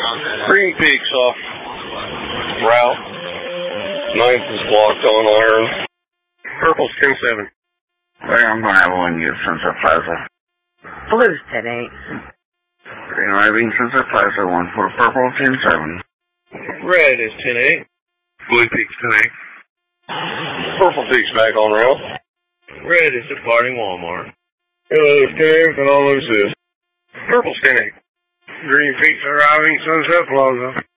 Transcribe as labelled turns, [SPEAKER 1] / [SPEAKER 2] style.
[SPEAKER 1] Green Peaks off route. 9th is blocked on iron. Purple's 10-7.
[SPEAKER 2] I'm going to have one use Sunset Plaza.
[SPEAKER 3] Blue's 10-8.
[SPEAKER 2] Green arriving Sunset Plaza, 1 for purple, 10-7.
[SPEAKER 1] Red is 10-8.
[SPEAKER 4] Blue Peaks 10-8.
[SPEAKER 1] Purple Peaks back on route.
[SPEAKER 5] Red is departing Walmart.
[SPEAKER 1] Yellow's 10th and all this is. Purple's 10-8.
[SPEAKER 4] Green Peaks arriving Sunset Plaza.